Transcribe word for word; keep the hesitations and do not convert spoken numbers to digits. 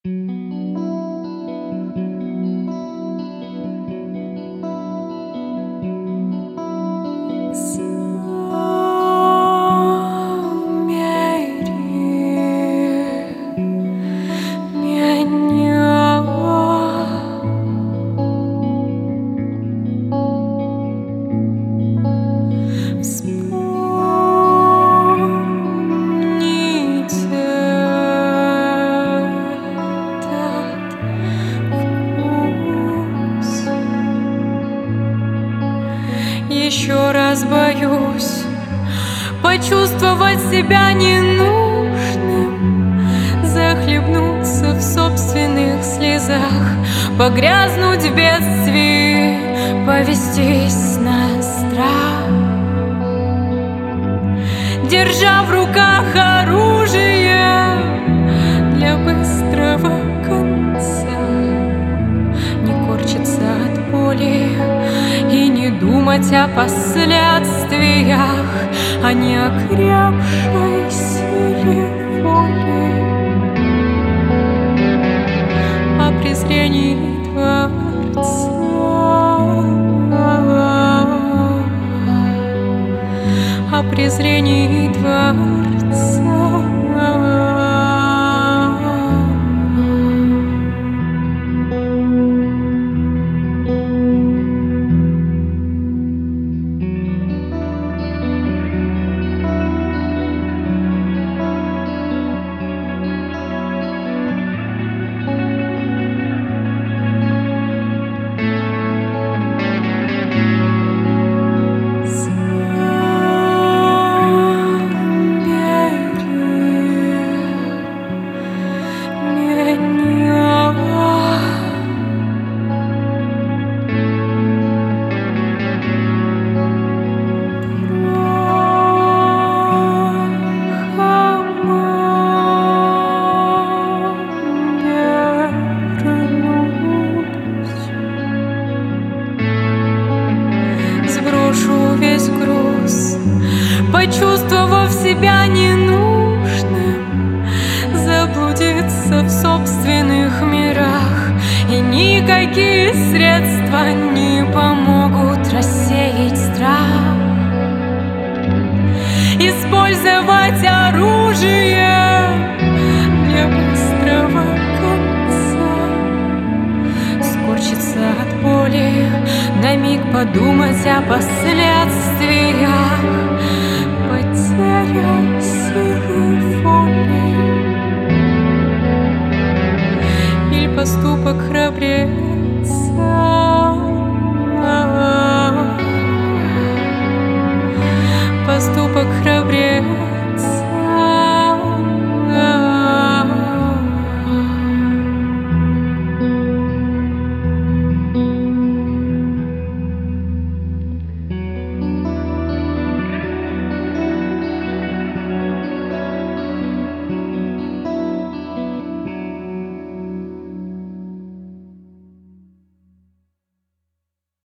Еще раз боюсь почувствовать себя ненужным, захлебнуться в собственных слезах, погрязнуть в бедствии, повестись на страх. Держа в руках оружие для быстрого конца, не корчиться от боли и не думать о последствиях, о неокрепшей силе воли, о презрении Творца, о презрении Творца. Весь груз, почувствовав себя ненужным, заблудиться в собственных мирах, и никакие средства не помогут рассеять страх. Использовать оружие для быстрого конца, скорчиться от боли, на миг подумать о последствиях, потеря силы воли или поступок храбрее